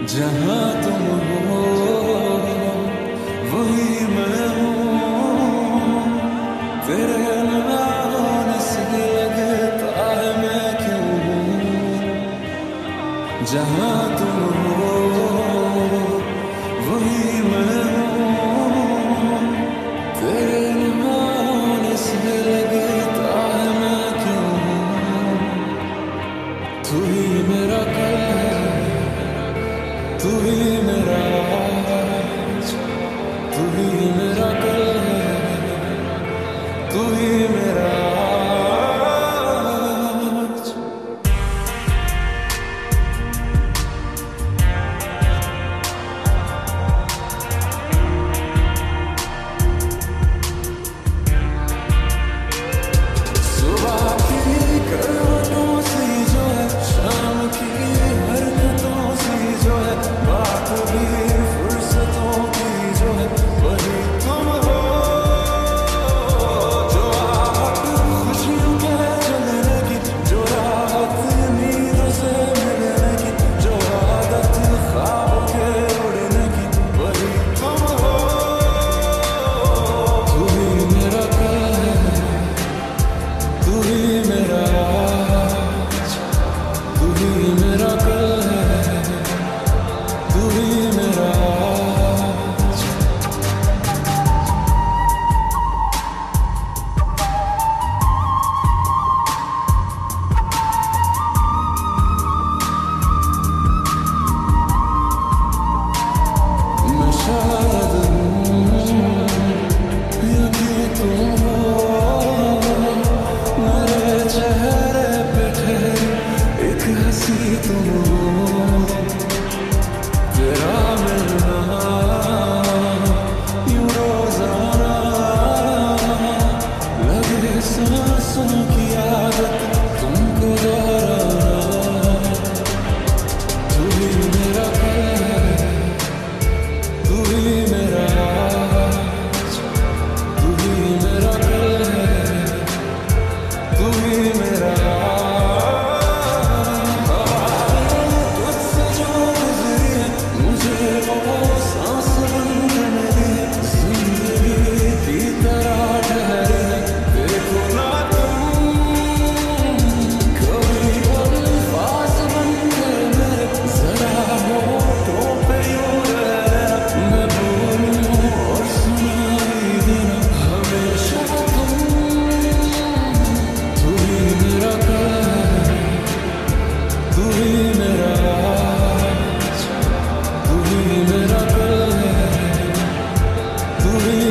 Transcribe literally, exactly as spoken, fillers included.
जहाँ तुम हो वही मैं हूँ, तेरे ना होने से लगता है मैं क्यों हूँ। जहाँ तुम हो वही मैं हूँ, तेरे ना होने से लगता है मैं क्यों हूँ। तू ही मेरा कल है, तू ही मेरा आज, तू ही मेरा कल है, तू ही मेरा आज। सुबह की करवटों से जो है, शाम की हरकतों से जो है, बात भी फुर्सतों की जो है, वही तुम हो। जो आहट खुशियों के चलने की, जो राहत नींदों से मिलने की, जो आदत ख्वाब के उड़ने की, वही तुम हो। तू ही मेरा कल है, तू ही मेरा आज, तू ही मेरा कल है, तू ही मेरा आज। मैं शायद हूँ या कि तुम हो, मेरे चेहरे पे ठहरी एक हंसी तुम हो। तेरा मिलना यूं रोजाना लगे सांसों की आदत तुमको दोहराना। तू ही मेरा कल है, तू ही मेरा आज, तू ही मेरा कल है, तू ही मेरा आज। तुझसे जो गुजरी है, मुझे वो सांस बनने दी है, जिंदगी की तरह ठहरी है। देखो ना तुम कभी अल्फाज बनके मेरे, जरा होठों पे यूं रहना, मैं बोलूं और सुनाई देना हमेशा तुम। तू ही मेरा कल है, तू ही मेरा आज, तू ही मेरा कल है, तू ही